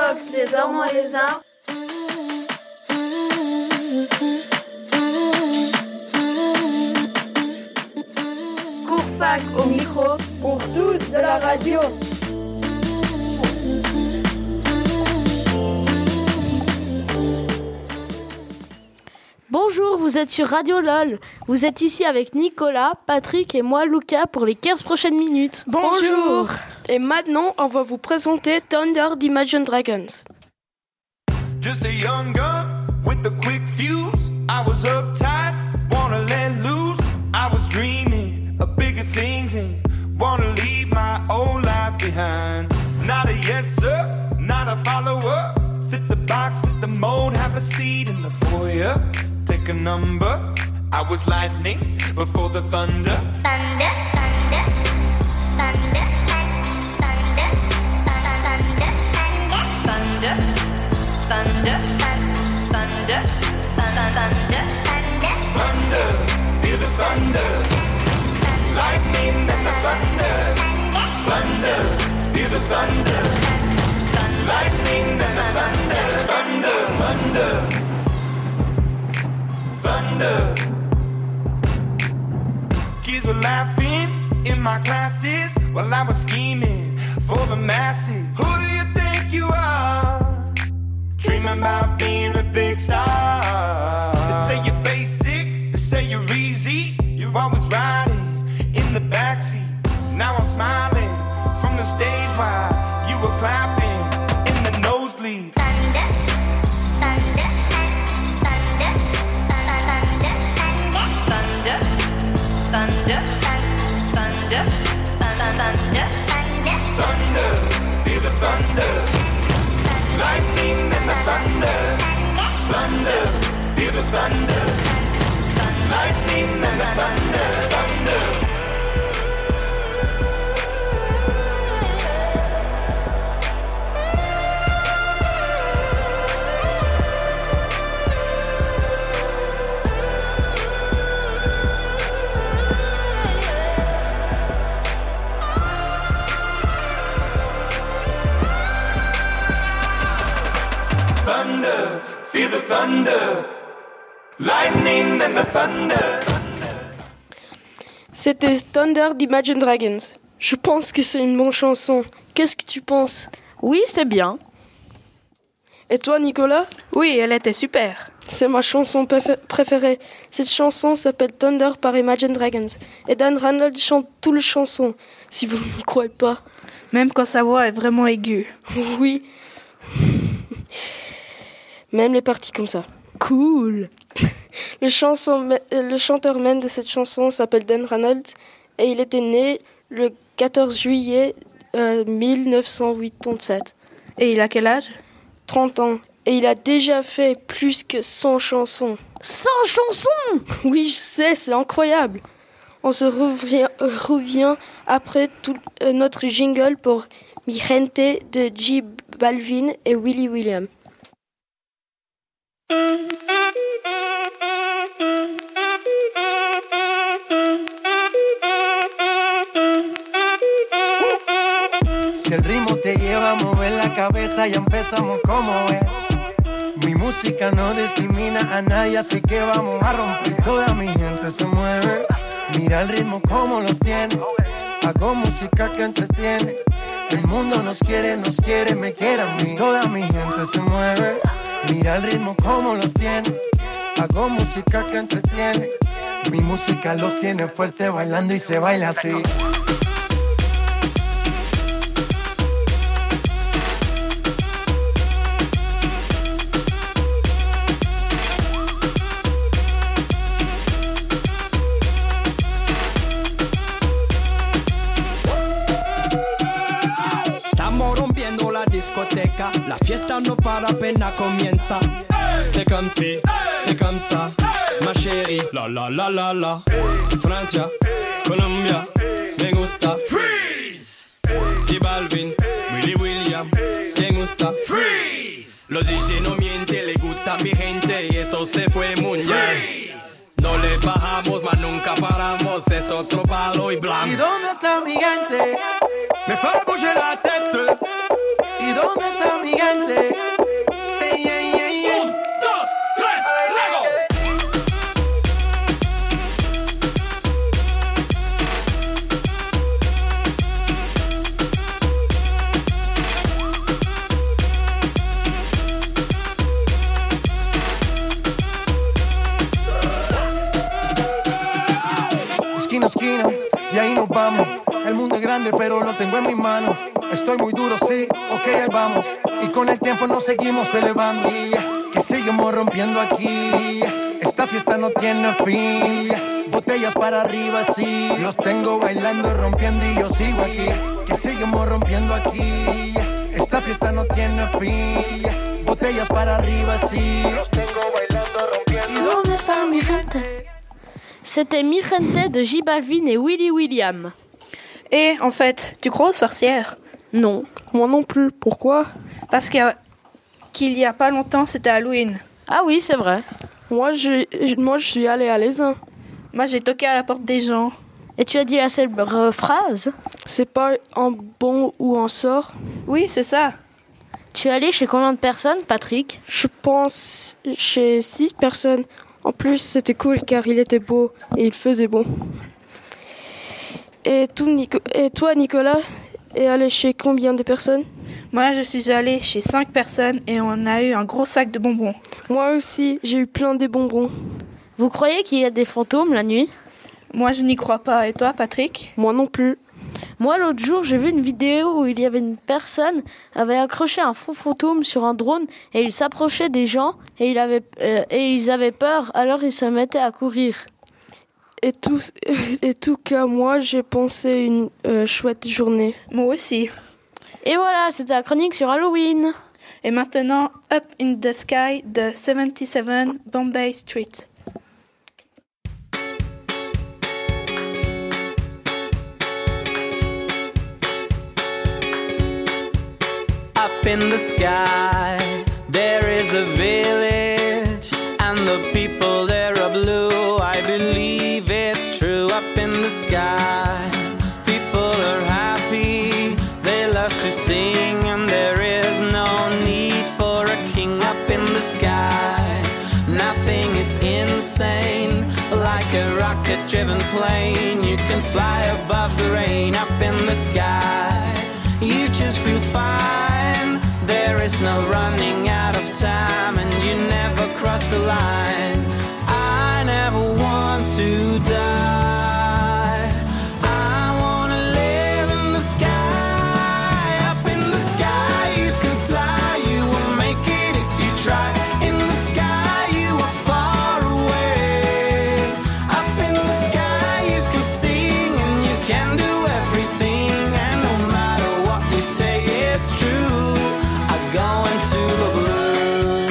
Fox, les ormes en lézard. Courfac au micro. Pour tous de la radio. Bonjour, vous êtes sur Radio LOL. Vous êtes ici avec Nicolas, Patrick et moi, Lucas, pour les 15 prochaines minutes. Bonjour. Et maintenant, on va vous présenter Thunder d'Imagine Dragons. Just a young gun with a quick fuse. I was uptight, wanna let loose. I was dreaming of bigger things and wanna leave my old life behind. Not a yes sir, not a follower. Fit the box, fit the mold, have a seat in the foyer. Take a number. I was lightning before the thunder. Thunder, thunder, thunder, thunder, thunder, thunder, thunder, thunder, thunder, Thunder, feel the thunder. Lightning and the thunder. Thunder, feel the thunder. Lightning and the thunder. Thunder, thunder. Thunder. Kids were laughing in my classes while I was scheming for the masses. Who do you think you are? Dreaming about being a big star. They say you're basic, they say you're easy. You're always riding in the backseat. Now I'm smiling from the stage while you were clapping in the nosebleeds. thunder, thunder, thunder, thunder, thunder, thunder, Thunder, feel the thunder. Lightning and the thunder. Thunder, feel the thunder. Lightning and the thunder. Thunder. Thunder, feel the thunder. Lightning and the thunder. C'était Thunder d'Imagine Dragons. Je pense que c'est une bonne chanson. Qu'est-ce que tu penses? Oui, c'est bien. Et toi, Nicolas? Oui, elle était super. C'est ma chanson préférée. Cette chanson s'appelle Thunder par Imagine Dragons. Et Dan Reynolds chante toute la chanson, si vous ne me croyez pas. Même quand sa voix est vraiment aiguë. Oui. Même les parties comme ça. Cool. Le chanteur main de cette chanson s'appelle Dan Reynolds et il était né le 14 juillet 1987. Et il a quel âge? 30 ans. Et il a déjà fait plus que 100 chansons. 100 chansons! Oui, je sais, c'est incroyable. On se revient après tout notre jingle pour Mi Gente de J Balvin et Willy William. Si el ritmo te lleva a mover la cabeza, ya empezamos como es. Mi música no discrimina a nadie, así que vamos a romper. Toda mi gente se mueve, mira el ritmo como los tiene. Hago música que entretiene. El mundo nos quiere, me quiere a mí. Toda mi gente se mueve, mira el ritmo como los tiene. Hago música que entretiene. Mi música los tiene fuerte bailando y se baila así. Discoteca, la fiesta no para, apenas comienza. C'est comme si, c'est comme ça, ma chérie. La la la la la. Francia, Colombia, me gusta. Freeze. J Balvin, Willy William, me gusta. Freeze. Los DJ no mienten, le gusta mi gente y eso se fue muy bien. No le bajamos, mas nunca paramos, es otro palo y blanco. ¿Y dónde está mi gente? Me fue a bouger la tête. ¿Y dónde está mi gente? y ahí nos vamos. El mundo es grande, pero lo tengo en mis manos. Estoy muy duro, sí, ok, ahí vamos. Y con el tiempo nos seguimos elevando. Que seguimos rompiendo aquí. Esta fiesta no tiene fin. Botellas para arriba, sí. Los tengo bailando, rompiendo y yo sigo aquí. Que seguimos rompiendo aquí. Esta fiesta no tiene fin. Botellas para arriba, sí. Los tengo bailando, rompiendo. ¿Y dónde está mi gente? C'était Mi Gente de J Balvin et Willy William. Et en fait, tu crois aux sorcières? Non. Moi non plus. Pourquoi? Parce qu'il y a pas longtemps, c'était Halloween. Ah oui, c'est vrai. Moi, je suis allée à l'Aisin. Moi, j'ai toqué à la porte des gens. Et tu as dit la célèbre phrase? C'est pas un bon ou un sort? Oui, c'est ça. Tu es allé chez combien de personnes, Patrick? Je pense chez 6 personnes. En plus, c'était cool car il était beau et il faisait bon. Et toi, Nicolas, est allé chez combien de personnes? Moi, je suis allée chez 5 personnes et on a eu un gros sac de bonbons. Moi aussi, j'ai eu plein de bonbons. Vous croyez qu'il y a des fantômes la nuit? Moi, je n'y crois pas. Et toi, Patrick? Moi non plus. Moi, l'autre jour, j'ai vu une vidéo où il y avait une personne qui avait accroché un faux fantôme sur un drone et il s'approchait des gens et ils avaient peur, alors ils se mettaient à courir. Et tout cas, moi, j'ai pensé une chouette journée. Moi aussi. Et voilà, c'était la chronique sur Halloween. Et maintenant, Up in the Sky de 77 Bombay Street. Up in the sky, there is a village, and the people there are blue. I believe it's true. Up in the sky, people are happy, they love to sing, and there is no need for a king. Up in the sky, nothing is insane. Like a rocket-driven plane, you can fly above the rain. Up in the sky, you just feel fine. There is no running out of time, and you never cross the line. I never want to die. I wanna live in the sky. Up in the sky you can fly, you will make it if you try. In the sky you are far away. Up in the sky you can sing and you can do everything, and no matter what you say it's true. I go into the blue.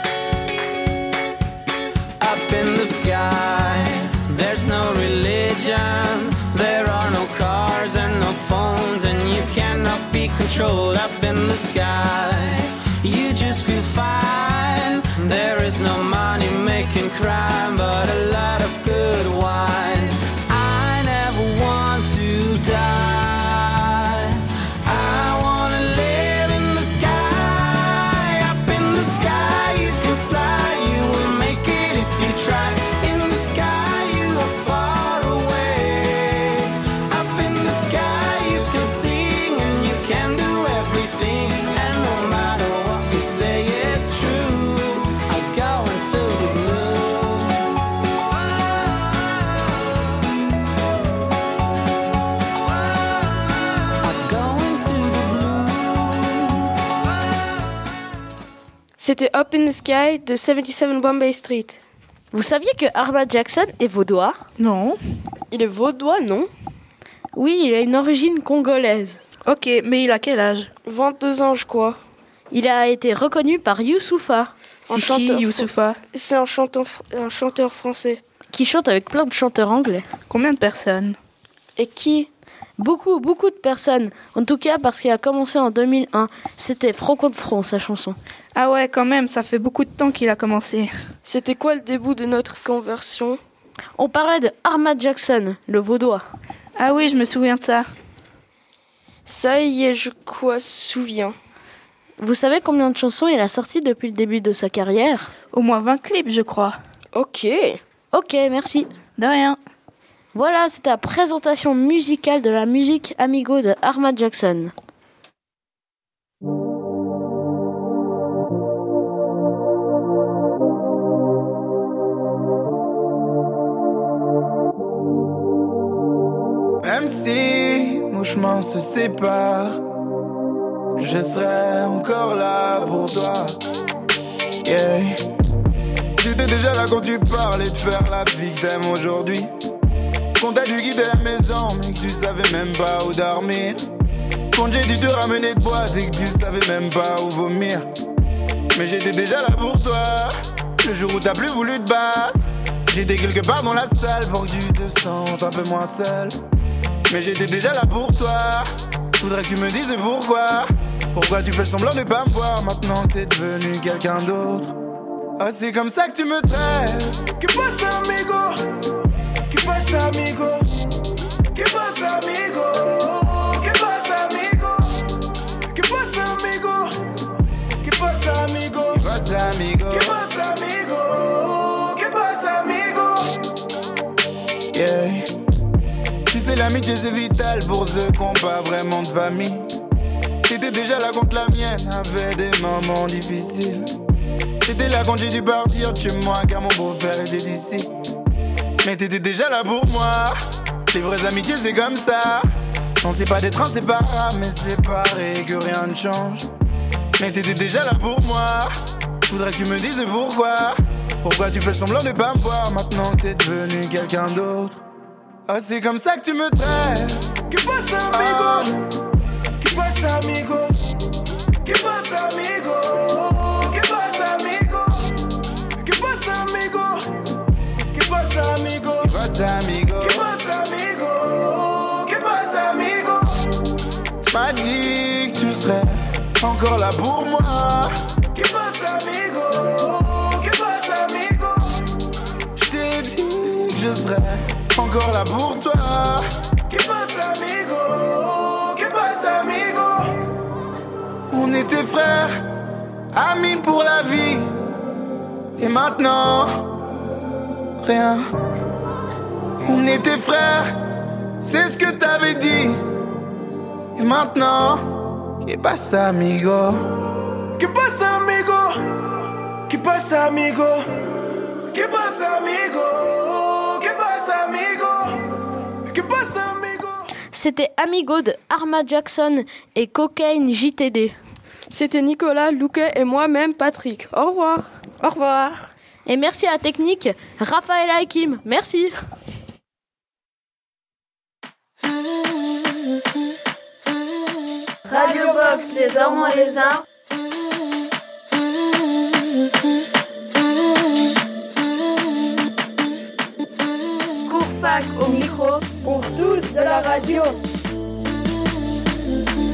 Up in the sky, there's no religion, there are no cars and no phones, and you cannot be controlled. Up in the sky, you just feel fine. There is no money making crime, but a lot of good wine. I never want to die. I wanna live in the sky. Up in the sky you can fly, you will make it if you try. In the sky you are far away. Up in the sky you can sing and you can do everything, and no matter what you say it's true. I go into the blue. I go into the blue. C'était Up in the Sky de 77 Bombay Street. Vous saviez que Ahmad Jackson est vaudois? Non. Il est vaudois, non? Oui, il a une origine congolaise. Ok, mais il a quel âge? 22 ans, je crois. Il a été reconnu par Youssoupha, C'est qui, Youssoupha? C'est un chanteur français. qui chante avec plein de chanteurs anglais. Combien de personnes? Et qui? Beaucoup de personnes. En tout cas, parce qu'il a commencé en 2001. C'était Front contre Front, sa chanson. Ah ouais, quand même, ça fait beaucoup de temps qu'il a commencé. C'était quoi le début de notre conversion? On parlait de Ahmad Jackson, le vaudois. Ah oui, je me souviens de ça. Ça y est, je crois, souviens. Vous savez combien de chansons il a sorti depuis le début de sa carrière? Au moins 20 clips, je crois. Ok. Ok, merci. De rien. Voilà, c'était la présentation musicale de la musique Amigo de Ahmad Jackson. Même si nos chemins se séparent, je serai encore là pour toi. Yeah. J'étais déjà là quand tu parlais de faire la fille que t'aimes aujourd'hui. Quand t'as dû quitter la maison mais que tu savais même pas où dormir. Quand j'ai dû te ramener de boîte et que tu savais même pas où vomir. Mais j'étais déjà là pour toi. Le jour où t'as plus voulu te battre, j'étais quelque part dans la salle pour que tu te sentes un peu moins seul. Mais j'étais déjà là pour toi. Faudrait que tu me dises pourquoi. Pourquoi tu fais semblant de pas me voir maintenant que t'es devenu quelqu'un d'autre. Ah, c'est comme ça que tu me traites. Que pasa amigo? Que pasa amigo? Que pasa amigo? Que pasa amigo? Que pasa amigo? Que pasa amigo? Que pasa amigo? Que pasa amigo? Que pasa amigo? Yeah. Tu sais l'amitié c'est vital pour ceux qui n'ont pas vraiment de famille. T'étais déjà là quand la mienne avait des moments difficiles. T'étais là quand j'ai dû partir de chez moi car mon beau-père était d'ici. Mais t'étais déjà là pour moi. Les vraies amitiés c'est comme ça. Non c'est pas d'être inséparables mais séparés que rien ne change. Mais t'étais déjà là pour moi. Faudrait que tu me dises pourquoi. Pourquoi tu fais semblant de pas me voir maintenant que t'es devenu quelqu'un d'autre. Ah c'est comme ça que tu me traites. Que pasa amigo? Que pasa amigo? Que pasa amigo? Que pasa amigo? Que pasa amigo? Que pasa amigo? Que pasa amigo? Que pasa amigo? Que pasa amigo? Tu m'as dit que tu serais encore là pour moi. Que pasa amigo? Que pasa amigo? Je t'ai dit que je serais encore là pour toi. Que pasa amigo? Que pasa amigo? On était frères, amis pour la vie. Et maintenant, rien. On était frères, c'est ce que t'avais dit. Et maintenant, que pasa amigo? Que pasa amigo? Que pasa amigo? Que pasa amigo? Que pasa amigo? Que pasa amigo? C'était Amigo de Arma Jackson et Cocaine JTD. C'était Nicolas, Luca et moi-même Patrick. Au revoir. Au revoir. Et merci à la technique, Raphaël Hakim. Merci. Radio Box, les Ormeaux les uns. Courfac au micro. Pour tous de la radio.